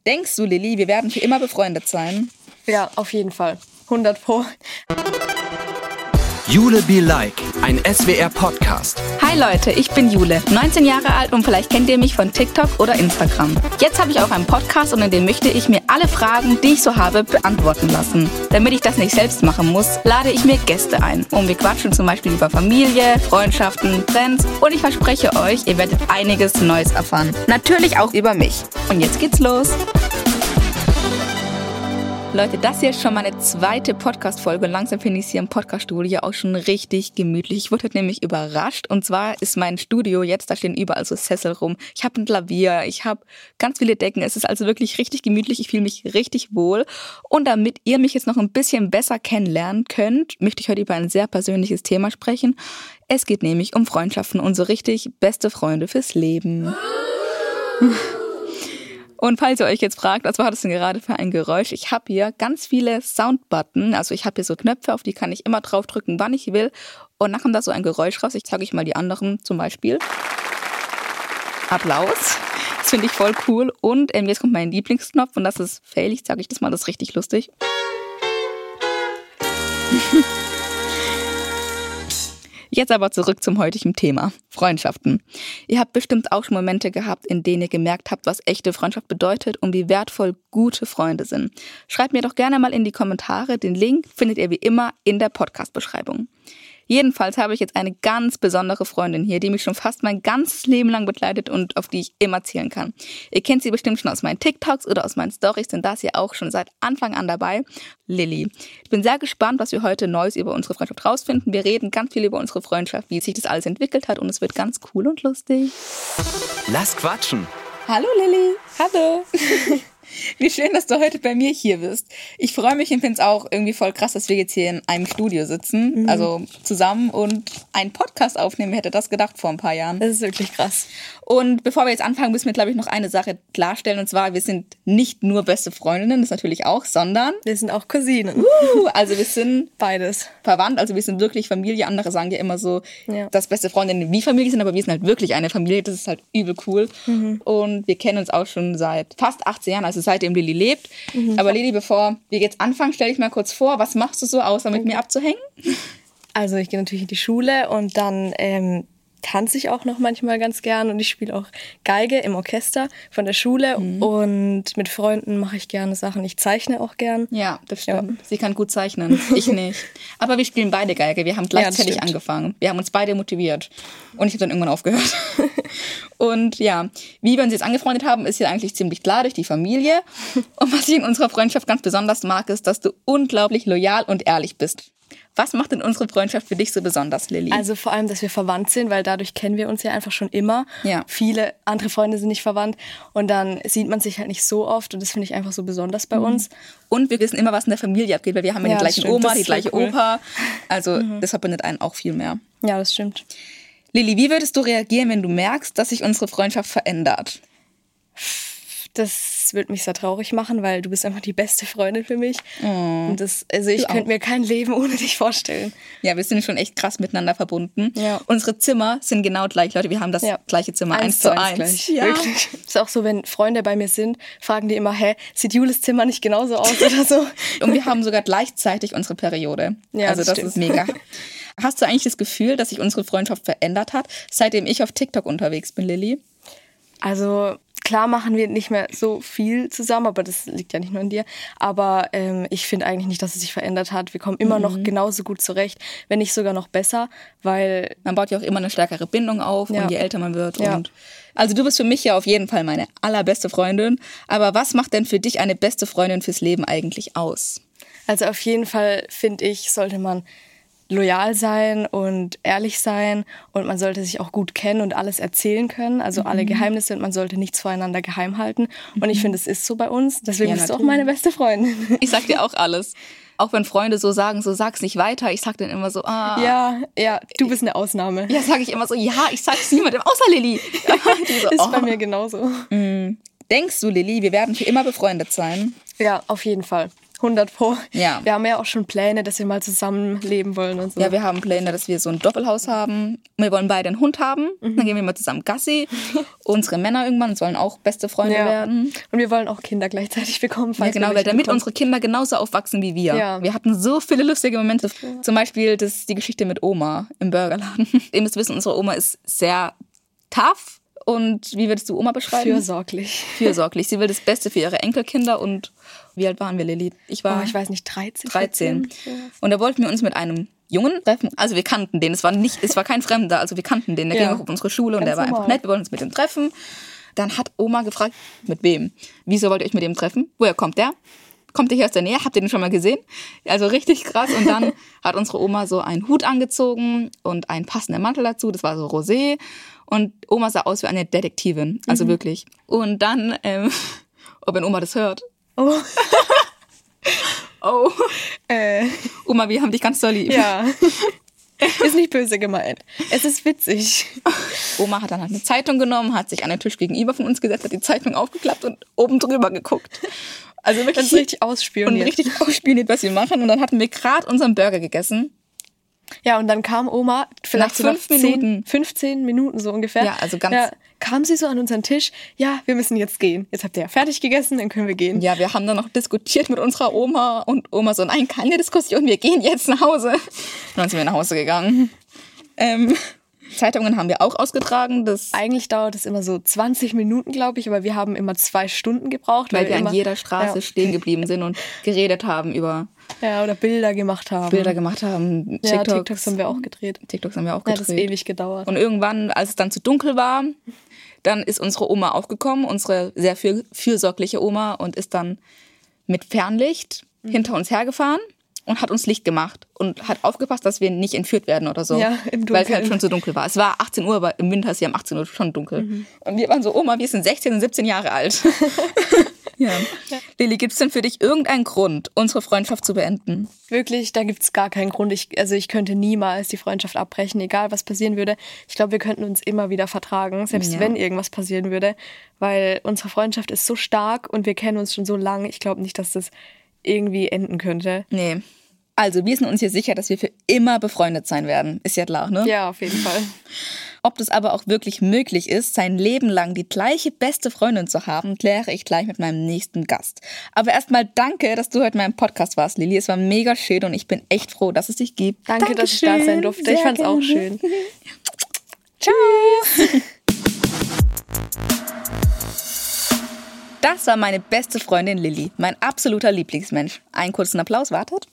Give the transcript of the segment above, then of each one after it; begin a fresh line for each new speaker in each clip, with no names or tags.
Denkst du, Lilly, wir werden für immer befreundet sein?
Ja, auf jeden Fall. 100%.
Jule Be Like, ein SWR-Podcast.
Hi Leute, ich bin Jule, 19 Jahre alt und vielleicht kennt ihr mich von TikTok oder Instagram. Jetzt habe ich auch einen Podcast und in dem möchte ich mir alle Fragen, die ich so habe, beantworten lassen. Damit ich das nicht selbst machen muss, lade ich mir Gäste ein. Und wir quatschen zum Beispiel über Familie, Freundschaften, Trends und ich verspreche euch, ihr werdet einiges Neues erfahren. Natürlich auch über mich. Und jetzt geht's los. Leute, das hier ist schon meine zweite Podcast-Folge. Langsam finde ich es hier im Podcast-Studio auch schon richtig gemütlich. Ich wurde nämlich überrascht. Und zwar ist mein Studio jetzt, da stehen überall so Sessel rum. Ich habe ein Klavier, ich habe ganz viele Decken. Es ist also wirklich richtig gemütlich. Ich fühle mich richtig wohl. Und damit ihr mich jetzt noch ein bisschen besser kennenlernen könnt, möchte ich heute über ein sehr persönliches Thema sprechen. Es geht nämlich um Freundschaften und so richtig beste Freunde fürs Leben. Und falls ihr euch jetzt fragt, was war das denn gerade für ein Geräusch? Ich habe hier ganz viele Soundbutton, also ich habe hier so Knöpfe, auf die kann ich immer draufdrücken, wann ich will. Und dann kommt da so ein Geräusch raus. Ich zeige euch mal die anderen, zum Beispiel Applaus. Das finde ich voll cool. Und jetzt kommt mein Lieblingsknopf und das ist Fail. Ich zeige euch das mal, das ist richtig lustig. Jetzt aber zurück zum heutigen Thema, Freundschaften. Ihr habt bestimmt auch schon Momente gehabt, in denen ihr gemerkt habt, was echte Freundschaft bedeutet und wie wertvoll gute Freunde sind. Schreibt mir doch gerne mal in die Kommentare, den Link findet ihr wie immer in der Podcast-Beschreibung. Jedenfalls habe ich jetzt eine ganz besondere Freundin hier, die mich schon fast mein ganzes Leben lang begleitet und auf die ich immer zählen kann. Ihr kennt sie bestimmt schon aus meinen TikToks oder aus meinen Storys, denn da ist sie auch schon seit Anfang an dabei. Lilly. Ich bin sehr gespannt, was wir heute Neues über unsere Freundschaft rausfinden. Wir reden ganz viel über unsere Freundschaft, wie sich das alles entwickelt hat und es wird ganz cool und lustig.
Lass quatschen.
Hallo Lilly.
Hallo.
Wie schön, dass du heute bei mir hier bist. Ich freue mich und finde es auch irgendwie voll krass, dass wir jetzt hier in einem Studio sitzen, also zusammen und einen Podcast aufnehmen. Wer hätte das gedacht vor ein paar Jahren?
Das ist wirklich krass.
Und bevor wir jetzt anfangen, müssen wir, glaube ich, noch eine Sache klarstellen. Und zwar, wir sind nicht nur beste Freundinnen, das natürlich auch, sondern
Wir sind auch Cousinen.
Also wir sind
Beides.
verwandt, also wir sind wirklich Familie. Andere sagen ja immer so,
Ja.
dass beste Freundinnen wie Familie sind, aber wir sind halt wirklich eine Familie. Das ist halt übel cool. Und wir kennen uns auch schon seit fast 18 Jahren, also seitdem Lilly lebt. Aber Lilly, bevor wir jetzt anfangen, stell dich mal kurz vor, was machst du so, außer mit mir abzuhängen?
Also ich gehe natürlich in die Schule und dann tanze ich auch noch manchmal ganz gern und ich spiele auch Geige im Orchester von der Schule und mit Freunden mache ich gerne Sachen. Ich zeichne auch gern.
Ja, das stimmt. Ja. Sie kann gut zeichnen, ich nicht. Aber wir spielen beide Geige, wir haben gleichzeitig angefangen. Wir haben uns beide motiviert und ich habe dann irgendwann aufgehört. Und ja, wie wir uns jetzt angefreundet haben, ist ja eigentlich ziemlich klar durch die Familie. Und was ich in unserer Freundschaft ganz besonders mag, ist, dass du unglaublich loyal und ehrlich bist. Was macht denn unsere Freundschaft für dich so besonders, Lilly?
Also vor allem, dass wir verwandt sind, weil dadurch kennen wir uns ja einfach schon immer.
Ja.
Viele andere Freunde sind nicht verwandt und dann sieht man sich halt nicht so oft und das finde ich einfach so besonders bei uns.
Und wir wissen immer, was in der Familie abgeht, weil wir haben ja die gleichen
stimmt.
Oma,
Das
die
ist so
gleiche
cool.
Opa. Also das verbindet einen auch viel mehr.
Ja, das stimmt.
Lilly, wie würdest du reagieren, wenn du merkst, dass sich unsere Freundschaft verändert?
Das wird mich sehr traurig machen, weil du bist einfach die beste Freundin für mich. Und ich könnte mir kein Leben ohne dich vorstellen.
Ja, wir sind schon echt krass miteinander verbunden.
Ja.
Unsere Zimmer sind genau gleich, Leute. Wir haben das gleiche Zimmer, 1:1.
gleich.
Ja.
Wirklich. Ist auch so, wenn Freunde bei mir sind, fragen die immer, sieht Jules Zimmer nicht genauso aus oder so?
Und wir haben sogar gleichzeitig unsere Periode.
Ja,
also das
stimmt.
ist mega. Hast du eigentlich das Gefühl, dass sich unsere Freundschaft verändert hat, seitdem ich auf TikTok unterwegs bin, Lilly?
Also klar machen wir nicht mehr so viel zusammen, aber das liegt ja nicht nur an dir. Aber ich finde eigentlich nicht, dass es sich verändert hat. Wir kommen immer noch genauso gut zurecht, wenn nicht sogar noch besser, weil
Man baut ja auch immer eine stärkere Bindung auf und je älter man wird.
Ja.
Und also du bist für mich ja auf jeden Fall meine allerbeste Freundin. Aber was macht denn für dich eine beste Freundin fürs Leben eigentlich aus?
also auf jeden Fall finde ich, sollte man loyal sein und ehrlich sein und man sollte sich auch gut kennen und alles erzählen können, also alle Geheimnisse und man sollte nichts voreinander geheim halten und ich finde, es ist so bei uns, deswegen bist du auch meine beste Freundin.
Ich sag dir auch alles. Auch wenn Freunde so sagen, so sag's nicht weiter, ich sag dann immer so,
Ja, du bist eine Ausnahme.
Ja, sag ich immer so, ja, ich sag's niemandem, außer Lilly. Die so,
Ist bei mir genauso.
Denkst du, Lilly, wir werden für immer befreundet sein?
Ja, auf jeden Fall. 100%.
Ja.
Wir haben ja auch schon Pläne, dass wir mal zusammenleben wollen und so.
Ja, wir haben Pläne, dass wir so ein Doppelhaus haben. Wir wollen beide einen Hund haben. Dann gehen wir mal zusammen Gassi. Unsere Männer irgendwann sollen auch beste Freunde werden.
Und wir wollen auch Kinder gleichzeitig bekommen.
Ja, genau, weil damit unsere Kinder genauso aufwachsen wie wir.
Ja.
Wir hatten so viele lustige Momente. Ja. Zum Beispiel die Geschichte mit Oma im Burgerladen. Ihr müsst wissen, unsere Oma ist sehr tough. Und wie würdest du Oma beschreiben?
Fürsorglich.
Fürsorglich. Sie will das Beste für ihre Enkelkinder. Und wie alt waren wir, Lilly?
Ich weiß nicht, 13.
13. Ja. Und da wollten wir uns mit einem Jungen treffen. Also wir kannten den. Es war kein Fremder. Also wir kannten den. Der ging auch auf unsere Schule und der war einfach nett. Wir wollten uns mit ihm treffen. Dann hat Oma gefragt, mit wem? Wieso wollt ihr euch mit dem treffen? Woher kommt der? Kommt ihr hier aus der Nähe? Habt ihr den schon mal gesehen? Also richtig krass. Und dann hat unsere Oma so einen Hut angezogen und einen passenden Mantel dazu. Das war so rosé. Und Oma sah aus wie eine Detektivin. Also wirklich. Und dann, wenn Oma das hört.
Oh.
Oh. Oma, wir haben dich ganz doll lieb.
Ja. Ist nicht böse gemeint. Es ist witzig.
Oma hat dann halt eine Zeitung genommen, hat sich an den Tisch gegenüber von uns gesetzt, hat die Zeitung aufgeklappt und oben drüber geguckt. Also wirklich
richtig ausspioniert.
Und richtig ausspioniert, was wir machen. Und dann hatten wir gerade unseren Burger gegessen.
Ja, und dann kam Oma, vielleicht
nach
15 Minuten so ungefähr.
Ja, also ganz.
Ja, kam sie so an unseren Tisch. Ja, wir müssen jetzt gehen. Jetzt habt ihr ja fertig gegessen, dann können wir gehen.
Ja, wir haben dann noch diskutiert mit unserer Oma. Und Oma so, nein, keine Diskussion, wir gehen jetzt nach Hause. Und dann sind wir nach Hause gegangen. Zeitungen haben wir auch ausgetragen.
Eigentlich dauert es immer so 20 Minuten, glaube ich, aber wir haben immer 2 Stunden gebraucht.
Weil wir an jeder Straße stehen geblieben sind und geredet haben über...
Ja, oder Bilder gemacht haben. TikToks haben wir auch gedreht.
Ja, das
hat ewig gedauert.
Und irgendwann, als es dann zu dunkel war, dann ist unsere Oma aufgekommen, unsere sehr fürsorgliche Oma, und ist dann mit Fernlicht hinter uns hergefahren und hat uns Licht gemacht und hat aufgepasst, dass wir nicht entführt werden oder so.
Ja, im Dunkeln.
Weil es halt schon zu dunkel war. Es war 18 Uhr, aber im Winter ist ja um 18 Uhr schon dunkel. Und wir waren so, Oma, wir sind 16 und 17 Jahre alt. Ja. Lilly, gibt es denn für dich irgendeinen Grund, unsere Freundschaft zu beenden?
Wirklich, da gibt es gar keinen Grund. Ich könnte niemals die Freundschaft abbrechen, egal was passieren würde. Ich glaube, wir könnten uns immer wieder vertragen, selbst wenn irgendwas passieren würde. Weil unsere Freundschaft ist so stark und wir kennen uns schon so lange. Ich glaube nicht, dass das irgendwie enden könnte.
Nee. Also, wir sind uns hier sicher, dass wir für immer befreundet sein werden. Ist ja klar, ne?
Ja, auf jeden Fall.
Ob das aber auch wirklich möglich ist, sein Leben lang die gleiche beste Freundin zu haben, kläre ich gleich mit meinem nächsten Gast. Aber erstmal danke, dass du heute in meinem Podcast warst, Lilly. Es war mega schön und ich bin echt froh, dass es dich gibt.
Danke, dass ich da sein durfte. Ich fand's auch schön.
Tschüss! Das war meine beste Freundin Lilly, mein absoluter Lieblingsmensch. Einen kurzen Applaus, wartet.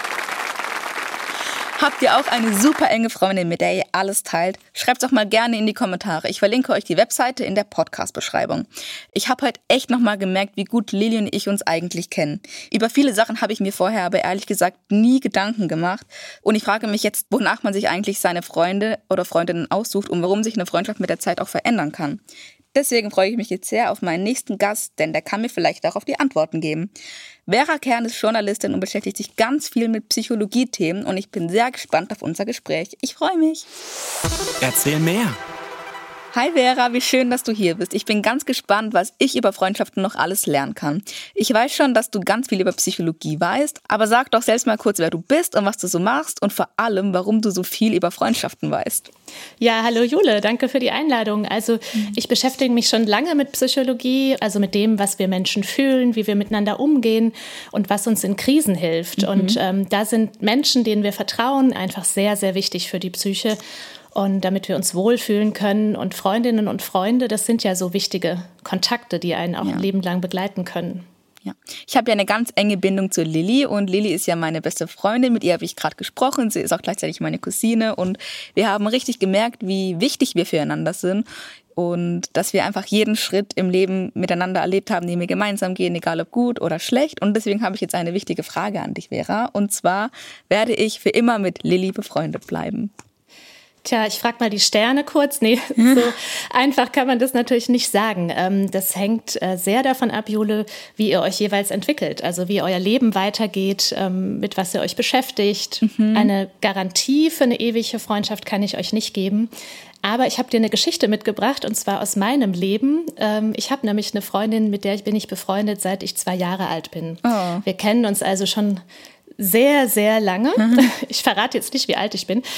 Habt ihr auch eine super enge Freundin, mit der ihr alles teilt? Schreibt's doch mal gerne in die Kommentare. Ich verlinke euch die Webseite in der Podcast-Beschreibung. Ich habe heute echt nochmal gemerkt, wie gut Lilly und ich uns eigentlich kennen. Über viele Sachen habe ich mir vorher aber ehrlich gesagt nie Gedanken gemacht. Und ich frage mich jetzt, wonach man sich eigentlich seine Freunde oder Freundinnen aussucht und warum sich eine Freundschaft mit der Zeit auch verändern kann. Deswegen freue ich mich jetzt sehr auf meinen nächsten Gast, denn der kann mir vielleicht auch auf die Antworten geben. Vera Kern ist Journalistin und beschäftigt sich ganz viel mit Psychologie-Themen und ich bin sehr gespannt auf unser Gespräch. Ich freue mich.
Erzähl mehr.
Hi Vera, wie schön, dass du hier bist. Ich bin ganz gespannt, was ich über Freundschaften noch alles lernen kann. Ich weiß schon, dass du ganz viel über Psychologie weißt, aber sag doch selbst mal kurz, wer du bist und was du so machst und vor allem, warum du so viel über Freundschaften weißt.
Ja, hallo Jule, danke für die Einladung. Also ich beschäftige mich schon lange mit Psychologie, also mit dem, was wir Menschen fühlen, wie wir miteinander umgehen und was uns in Krisen hilft. Und da sind Menschen, denen wir vertrauen, einfach sehr, sehr wichtig für die Psyche. Und damit wir uns wohlfühlen können. Und Freundinnen und Freunde, das sind ja so wichtige Kontakte, die einen auch ein Leben lang begleiten können.
Ja. Ich habe ja eine ganz enge Bindung zu Lilly und Lilly ist ja meine beste Freundin, mit ihr habe ich gerade gesprochen, sie ist auch gleichzeitig meine Cousine und wir haben richtig gemerkt, wie wichtig wir füreinander sind und dass wir einfach jeden Schritt im Leben miteinander erlebt haben, den wir gemeinsam gehen, egal ob gut oder schlecht. Und deswegen habe ich jetzt eine wichtige Frage an dich, Vera, und zwar werde ich für immer mit Lilly befreundet bleiben?
Tja, ich frage mal die Sterne kurz. Nee, so einfach kann man das natürlich nicht sagen. Das hängt sehr davon ab, Jule, wie ihr euch jeweils entwickelt. Also wie euer Leben weitergeht, mit was ihr euch beschäftigt. Eine Garantie für eine ewige Freundschaft kann ich euch nicht geben. Aber ich habe dir eine Geschichte mitgebracht, und zwar aus meinem Leben. Ich habe nämlich eine Freundin, mit der bin ich befreundet, seit ich 2 Jahre alt bin. Oh. Wir kennen uns also schon sehr, sehr lange. Ich verrate jetzt nicht, wie alt ich bin.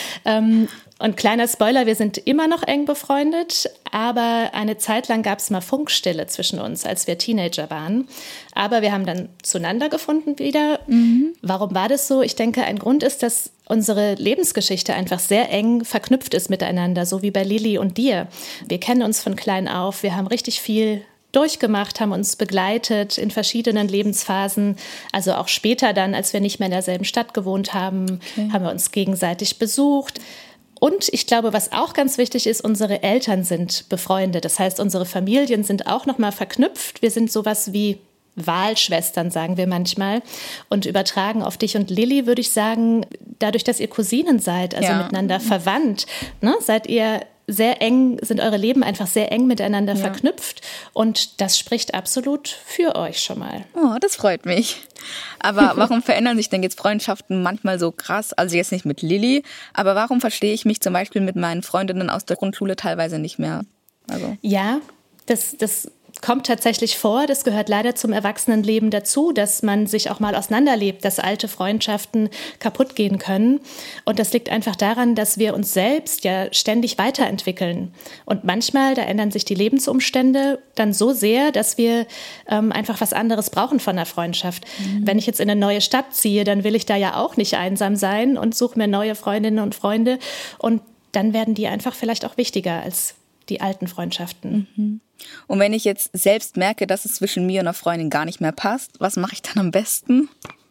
Und kleiner Spoiler, wir sind immer noch eng befreundet, aber eine Zeit lang gab es mal Funkstille zwischen uns, als wir Teenager waren. Aber wir haben dann zueinander gefunden wieder. Warum war das so? Ich denke, ein Grund ist, dass unsere Lebensgeschichte einfach sehr eng verknüpft ist miteinander, so wie bei Lilly und dir. Wir kennen uns von klein auf, wir haben richtig viel durchgemacht, haben uns begleitet in verschiedenen Lebensphasen. Also auch später dann, als wir nicht mehr in derselben Stadt gewohnt haben, haben wir uns gegenseitig besucht. Und ich glaube, was auch ganz wichtig ist, unsere Eltern sind befreundet. Das heißt, unsere Familien sind auch nochmal verknüpft. Wir sind sowas wie Wahlschwestern, sagen wir manchmal. Und übertragen auf dich und Lilly würde ich sagen, dadurch, dass ihr Cousinen seid, also miteinander verwandt, ne, seid ihr sehr eng, sind eure Leben einfach sehr eng miteinander verknüpft. Und das spricht absolut für euch schon mal.
Oh, das freut mich. Aber warum verändern sich denn jetzt Freundschaften manchmal so krass? Also jetzt nicht mit Lilly, aber warum verstehe ich mich zum Beispiel mit meinen Freundinnen aus der Grundschule teilweise nicht mehr? Also.
Ja, das kommt tatsächlich vor. Das gehört leider zum Erwachsenenleben dazu, dass man sich auch mal auseinanderlebt, dass alte Freundschaften kaputt gehen können. Und das liegt einfach daran, dass wir uns selbst ja ständig weiterentwickeln. Und manchmal, da ändern sich die Lebensumstände dann so sehr, dass wir einfach was anderes brauchen von der Freundschaft. Wenn ich jetzt in eine neue Stadt ziehe, dann will ich da ja auch nicht einsam sein und suche mir neue Freundinnen und Freunde. Und dann werden die einfach vielleicht auch wichtiger als die alten Freundschaften.
Und wenn ich jetzt selbst merke, dass es zwischen mir und einer Freundin gar nicht mehr passt, was mache ich dann am besten?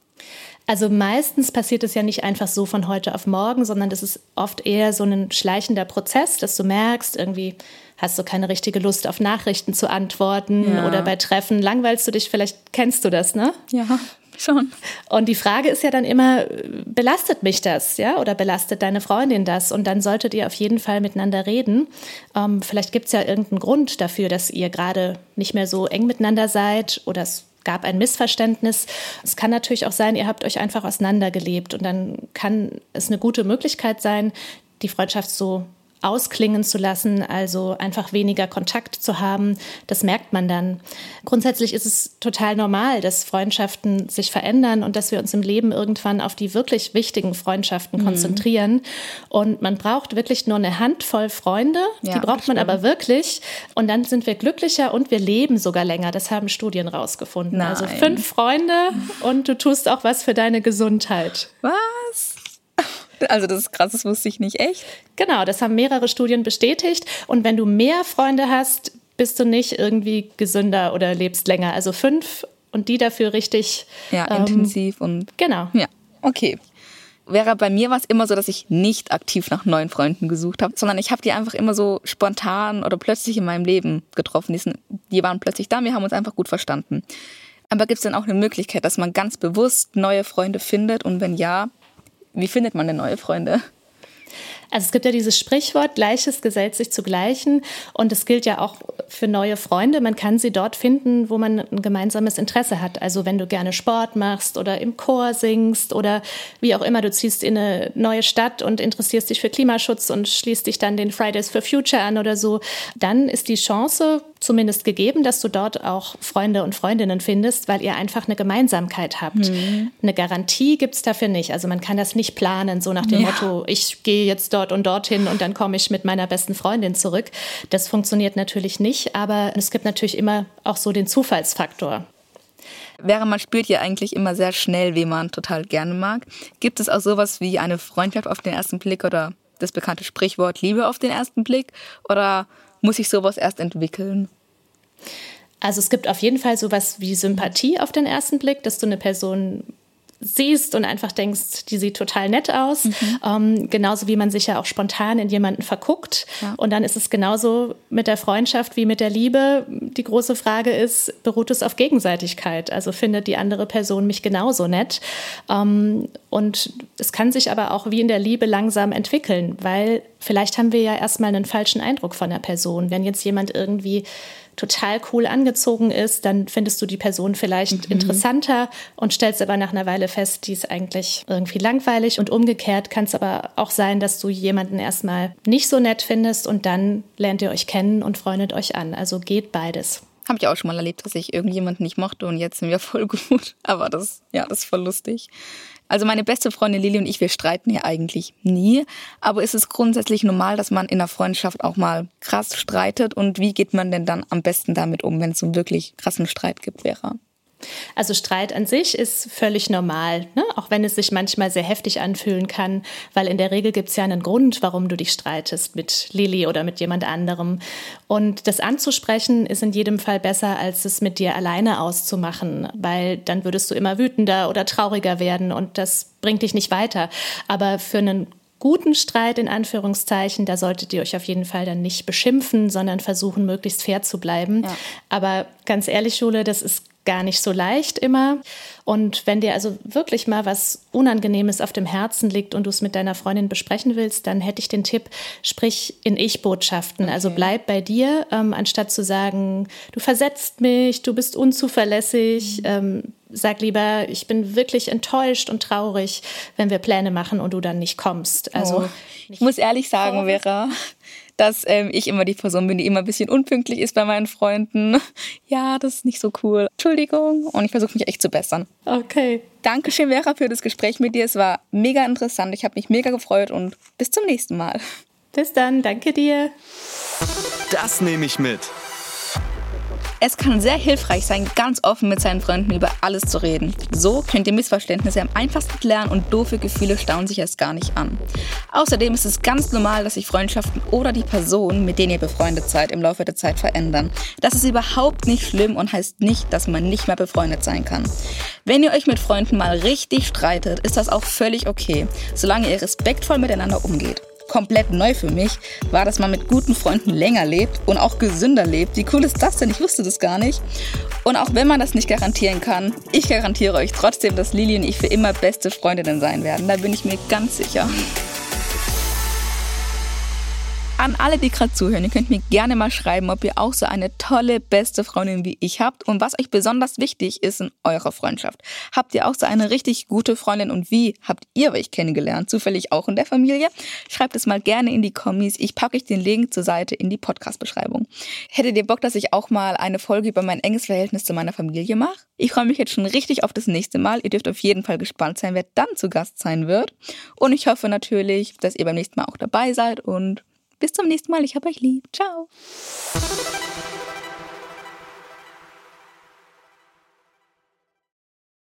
Also meistens passiert es ja nicht einfach so von heute auf morgen, sondern das ist oft eher so ein schleichender Prozess, dass du merkst, irgendwie hast du keine richtige Lust auf Nachrichten zu antworten oder bei Treffen langweilst du dich, vielleicht kennst du das, ne?
Ja. Schon.
Und die Frage ist ja dann immer, belastet mich das, ja, oder belastet deine Freundin das? Und dann solltet ihr auf jeden Fall miteinander reden. Vielleicht gibt es ja irgendeinen Grund dafür, dass ihr gerade nicht mehr so eng miteinander seid oder es gab ein Missverständnis. Es kann natürlich auch sein, ihr habt euch einfach auseinandergelebt und dann kann es eine gute Möglichkeit sein, die Freundschaft so ausklingen zu lassen, also einfach weniger Kontakt zu haben. Das merkt man dann. Grundsätzlich ist es total normal, dass Freundschaften sich verändern und dass wir uns im Leben irgendwann auf die wirklich wichtigen Freundschaften konzentrieren. Und man braucht wirklich nur eine Handvoll Freunde, die braucht man aber wirklich. Und dann sind wir glücklicher und wir leben sogar länger. Das haben Studien rausgefunden.
Nein.
Also 5 Freunde und du tust auch was für deine Gesundheit.
Was? Also das ist krass, das wusste ich nicht, echt?
Genau, das haben mehrere Studien bestätigt. Und wenn du mehr Freunde hast, bist du nicht irgendwie gesünder oder lebst länger. Also 5 und die dafür richtig
intensiv und
genau.
Ja, okay. Wäre bei mir war es immer so, dass ich nicht aktiv nach neuen Freunden gesucht habe, sondern ich habe die einfach immer so spontan oder plötzlich in meinem Leben getroffen. Die waren plötzlich da, wir haben uns einfach gut verstanden. Aber gibt es dann auch eine Möglichkeit, dass man ganz bewusst neue Freunde findet? Und wenn ja, wie findet man denn neue Freunde?
Also es gibt ja dieses Sprichwort, Gleiches gesellt sich zu Gleichen. Und es gilt ja auch für neue Freunde. Man kann sie dort finden, wo man ein gemeinsames Interesse hat. Also wenn du gerne Sport machst oder im Chor singst oder wie auch immer, du ziehst in eine neue Stadt und interessierst dich für Klimaschutz und schließt dich dann den Fridays for Future an oder so, dann ist die Chance zumindest gegeben, dass du dort auch Freunde und Freundinnen findest, weil ihr einfach eine Gemeinsamkeit habt. Eine Garantie gibt es dafür nicht. Also man kann das nicht planen, so nach dem Motto, ich gehe jetzt dort und dorthin und dann komme ich mit meiner besten Freundin zurück. Das funktioniert natürlich nicht, aber es gibt natürlich immer auch so den Zufallsfaktor.
Man spürt ja eigentlich immer sehr schnell, wen man total gerne mag. Gibt es auch sowas wie eine Freundschaft auf den ersten Blick oder das bekannte Sprichwort Liebe auf den ersten Blick? Oder muss sich sowas erst entwickeln?
Also es gibt auf jeden Fall sowas wie Sympathie auf den ersten Blick, dass du eine Person siehst und einfach denkst, die sieht total nett aus. Genauso wie man sich ja auch spontan in jemanden verguckt. Ja. Und dann ist es genauso mit der Freundschaft wie mit der Liebe. Die große Frage ist, beruht es auf Gegenseitigkeit? Also findet die andere Person mich genauso nett? Und es kann sich aber auch wie in der Liebe langsam entwickeln, weil vielleicht haben wir ja erstmal einen falschen Eindruck von der Person. Wenn jetzt jemand irgendwie total cool angezogen ist, dann findest du die Person vielleicht interessanter und stellst aber nach einer Weile fest, die ist eigentlich irgendwie langweilig. Und umgekehrt kann es aber auch sein, dass du jemanden erstmal nicht so nett findest und dann lernt ihr euch kennen und freundet euch an. Also geht beides.
Habe ich auch schon mal erlebt, dass ich irgendjemanden nicht mochte und jetzt sind wir voll gut. Aber das ist voll lustig. Also meine beste Freundin Lili und ich, wir streiten ja eigentlich nie. Aber ist es grundsätzlich normal, dass man in einer Freundschaft auch mal krass streitet? Und wie geht man denn dann am besten damit um, wenn es so einen wirklich krassen Streit gibt, Vera?
Also Streit an sich ist völlig normal, ne? Auch wenn es sich manchmal sehr heftig anfühlen kann, weil in der Regel gibt es ja einen Grund, warum du dich streitest mit Lili oder mit jemand anderem. Und das anzusprechen ist in jedem Fall besser, als es mit dir alleine auszumachen, weil dann würdest du immer wütender oder trauriger werden und das bringt dich nicht weiter. Aber für einen guten Streit in Anführungszeichen, da solltet ihr euch auf jeden Fall dann nicht beschimpfen, sondern versuchen, möglichst fair zu bleiben. Ja. Aber ganz ehrlich, Jule, das ist gar nicht so leicht immer. Und wenn dir also wirklich mal was Unangenehmes auf dem Herzen liegt und du es mit deiner Freundin besprechen willst, dann hätte ich den Tipp, sprich in Ich-Botschaften. Okay. Also bleib bei dir, anstatt zu sagen, du versetzt mich, du bist unzuverlässig. Sag lieber, ich bin wirklich enttäuscht und traurig, wenn wir Pläne machen und du dann nicht kommst. Also
ich muss ehrlich sagen, Vera, dass ich immer die Person bin, die immer ein bisschen unpünktlich ist bei meinen Freunden. Ja, das ist nicht so cool. Entschuldigung. Und ich versuche mich echt zu bessern.
Okay.
Dankeschön, Vera, für das Gespräch mit dir. Es war mega interessant. Ich habe mich mega gefreut und bis zum nächsten Mal.
Bis dann. Danke dir.
Das nehme ich mit.
Es kann sehr hilfreich sein, ganz offen mit seinen Freunden über alles zu reden. So könnt ihr Missverständnisse am einfachsten klären und doofe Gefühle stauen sich erst gar nicht an. Außerdem ist es ganz normal, dass sich Freundschaften oder die Personen, mit denen ihr befreundet seid, im Laufe der Zeit verändern. Das ist überhaupt nicht schlimm und heißt nicht, dass man nicht mehr befreundet sein kann. Wenn ihr euch mit Freunden mal richtig streitet, ist das auch völlig okay, solange ihr respektvoll miteinander umgeht. Komplett neu für mich war, dass man mit guten Freunden länger lebt und auch gesünder lebt. Wie cool ist das denn? Ich wusste das gar nicht. Und auch wenn man das nicht garantieren kann, ich garantiere euch trotzdem, dass Lili und ich für immer beste Freundinnen sein werden. Da bin ich mir ganz sicher. An alle, die gerade zuhören, ihr könnt mir gerne mal schreiben, ob ihr auch so eine tolle, beste Freundin wie ich habt und was euch besonders wichtig ist in eurer Freundschaft. Habt ihr auch so eine richtig gute Freundin und wie habt ihr euch kennengelernt? Zufällig auch in der Familie? Schreibt es mal gerne in die Kommis. Ich packe euch den Link zur Seite in die Podcast-Beschreibung. Hättet ihr Bock, dass ich auch mal eine Folge über mein enges Verhältnis zu meiner Familie mache? Ich freue mich jetzt schon richtig auf das nächste Mal. Ihr dürft auf jeden Fall gespannt sein, wer dann zu Gast sein wird. Und ich hoffe natürlich, dass ihr beim nächsten Mal auch dabei seid und bis zum nächsten Mal. Ich hab euch lieb. Ciao.